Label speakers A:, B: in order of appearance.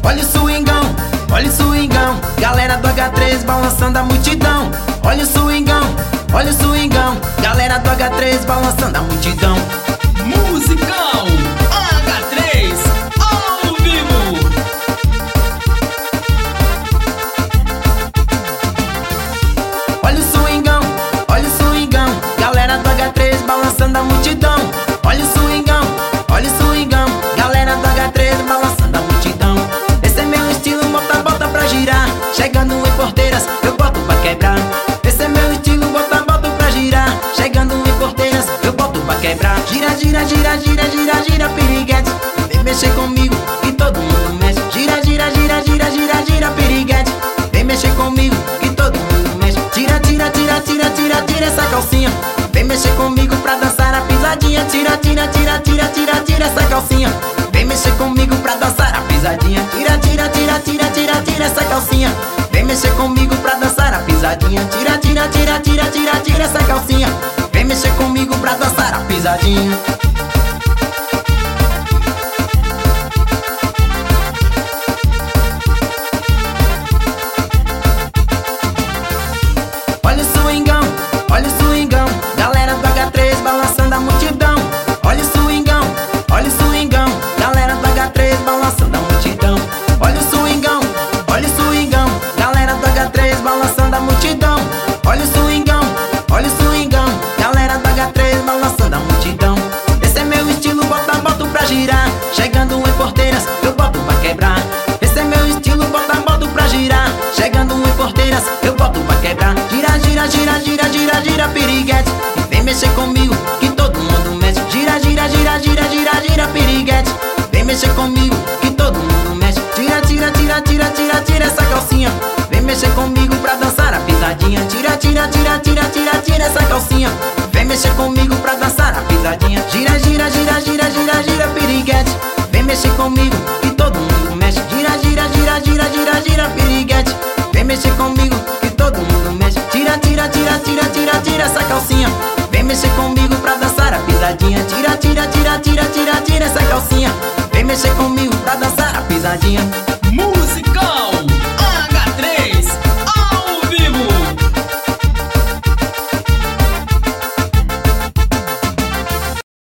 A: olha o swingão, galera do H3 balançando a multidão. Olha o swingão, galera do H3 balançando a multidão.
B: Musicão H3 ao vivo.
A: Olha o swingão, galera do H3 balançando a multidão. Olha o swingão, galera do H3 balançando a multidão. Esse é meu estilo, bota pra girar. Chegando em Porteiras, eu boto pra quebrar. Esse é meu estilo, bota pra girar. Chegando em Porteiras, eu boto pra quebrar. Gira, gira, gira, gira, gira, gira, piriguete. Vem mexer comigo que todo mundo mexe. Gira, gira, gira, gira, gira, gira, piriguete. Vem mexer comigo que todo mundo mexe. Tira, tira, tira, tira, tira, tira essa calcinha. Vem mexer comigo pra dançar a pisadinha. Tira, tira, tira, tira, tira, tira essa calcinha. Vem mexer comigo pra dançar a pisadinha. Tira, tira, tira, tira, tira, tira essa calcinha. Vem mexer comigo pra dançar a pisadinha. Tira, tira, tira, tira, tira, tira essa calcinha. Vem mexer comigo pra dançar a pisadinha. Olha o swingão, galera do H3 balançando a multidão. Olha o swingão, galera do H3 balançando a multidão. Olha o swingão, galera do H3 balançando a multidão. Olha o swingão, galera do H3 balançando a multidão. Esse é meu estilo, boto pra girar. Chegando em Porteiras, eu boto pra quebrar. Esse é meu estilo, boto pra girar. Chegando em Porteiras, eu boto pra quebrar. Gira, gira, gira, gira, gira, gira, piriguete. Vem mexer comigo que todo mundo mexe. Gira, gira, gira, gira, gira, gira, piriguete. Vem mexer comigo que todo mundo mexe. Tira, tira, tira, tira, tira, tira essa calcinha. Vem mexer comigo pra dançar a pisadinha. Tira, tira, tira, tira, tira, tira essa calcinha. Vem mexer comigo pra dançar a pisadinha. Gira, gira, gira, gira, gira, gira, piriguete. Vem mexer comigo que todo mundo mexe. Gira, gira, gira, gira, gira, gira, piriguete. Vem mexer comigo que todo mundo mexe. Tira, tira, tira, tira, tira, tira essa calcinha. Vem mexer comigo pra dançar a pisadinha. Tira, tira, tira, tira, tira, tira essa calcinha. Vem mexer comigo pra dançar a pisadinha.